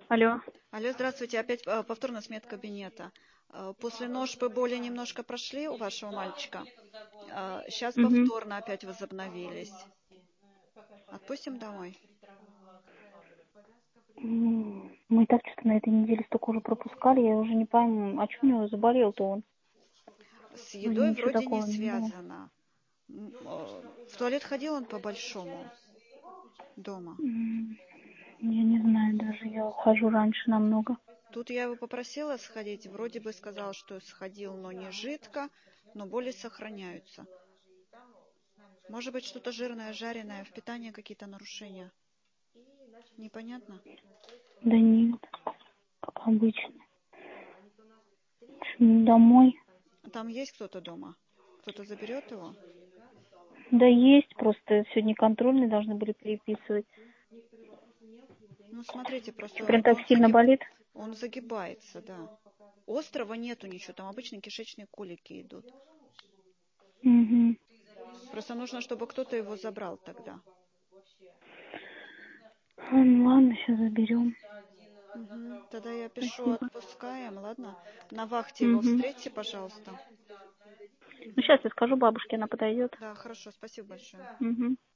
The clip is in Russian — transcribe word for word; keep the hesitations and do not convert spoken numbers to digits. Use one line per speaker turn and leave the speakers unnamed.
Алло.
Алло, здравствуйте. Опять э, повторно с медкабинета. Э, После ножпы боли немножко прошли у вашего мальчика. Сейчас
Мгм.
повторно опять возобновились. Отпустим домой?
М, Мы и так что-то на этой неделе столько уже пропускали, я уже не пойму, а что у него заболел-то он?
С
Вроде
едой
ничего
вроде не
такого не было.
связано. М, э, В туалет ходил он по-большому дома.
М, Я не знаю даже, я ухожу раньше намного.
Тут я его попросила сходить. Вроде бы сказал, что сходил, но не жидко, но боли сохраняются. Может быть, что-то жирное, жареное, в питании какие-то нарушения. Непонятно?
Да нет, как обычно. М, Домой.
Там есть кто-то дома? Кто-то заберет его?
Да есть, просто сегодня контрольные должны были переписывать.
Ну, смотрите,
Что,
просто
прям
либо
так
он
сильно
загиб...
болит?
он загибается, да. Острого нету ничего, там обычно кишечные колики идут.
Угу.
Просто нужно, чтобы кто-то его забрал тогда.
Ну ладно, сейчас заберем.
Мгм. Тогда я пишу,
Спасибо.
отпускаем, ладно? На вахте его
Угу.
встретьте, пожалуйста.
Ну сейчас я скажу бабушке, она подойдет.
Да, хорошо, спасибо большое.
Угу.